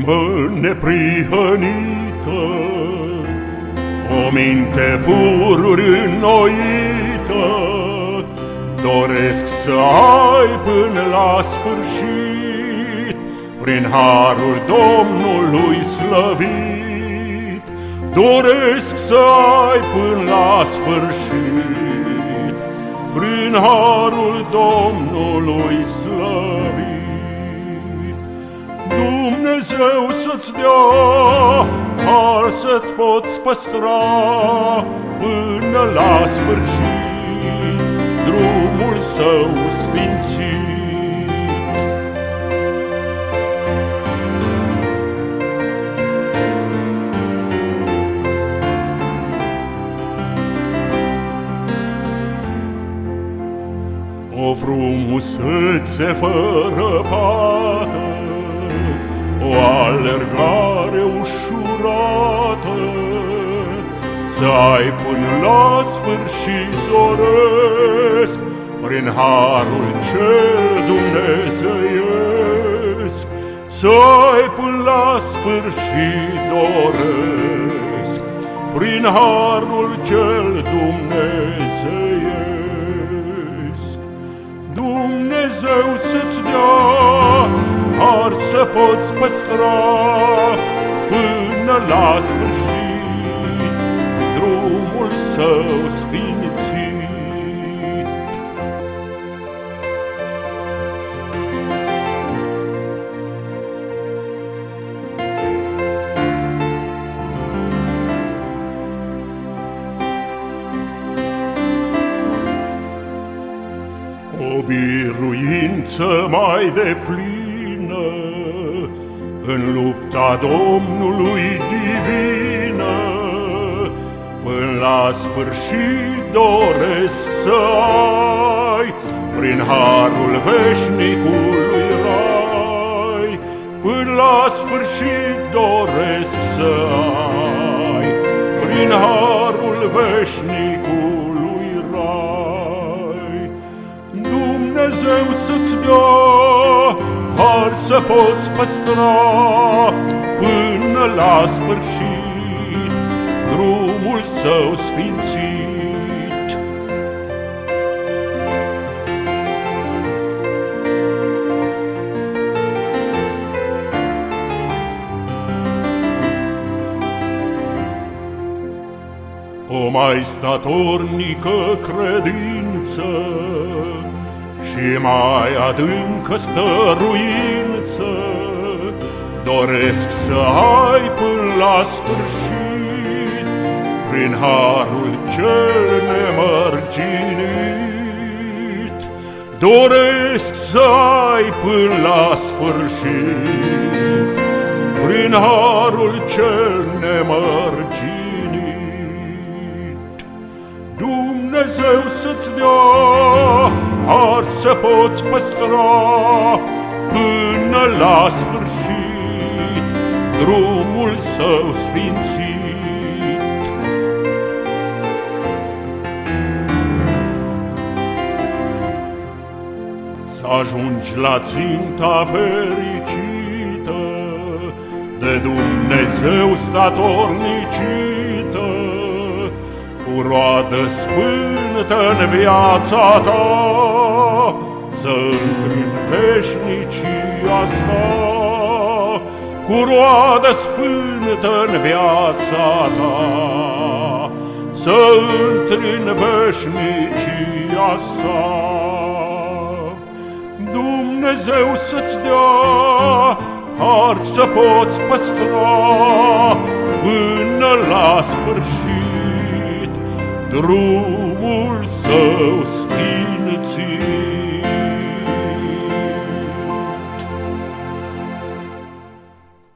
inimă neprihănită, o minte pururi înnoită, doresc să ai până la sfârșit, prin harul Domnului slăvit. Doresc să ai până la sfârșit, prin harul Domnului slăvit. Dumnezeu să-ți dea har să-ți poți păstra până la sfârșit drumul său sfințit. O frumusețe fără pată, o alergare ușurată, să ai până la sfârșit doresc, prin harul cel dumnezeiesc. Să ai până la sfârșit doresc, prin harul cel dumnezeiesc. Dumnezeu să-ți dea har să poți păstra până la sfârșit drumul său sfințit. O biruință mai deplină în lupta Domnului divină, până la sfârșit doresc să ai, prin harul veșnicului rai. Până la sfârșit doresc să ai, prin harul veșnicului rai. Dumnezeu să-ți dea har să poți păstra până la sfârșit drumul său sfințit. O mai statornică credință și mai adâncă stăruință doresc să ai până la sfârșit, prin harul cel nemărginit. Doresc să ai până la sfârșit, prin harul cel nemărginit. Dumnezeu să-ți dea har să poți păstra până la sfârșit drumul său sfințit. Să ajungi la ținta fericită, de Dumnezeu statornicită, cu roadă sfântă-n viața ta, să intri în veșnicia sa. Cu roadă sfântă-n viața ta, să intri în veșnicia sa. Dumnezeu să-ți dea har să poți păstra până la sfârșit drumul său sfințit.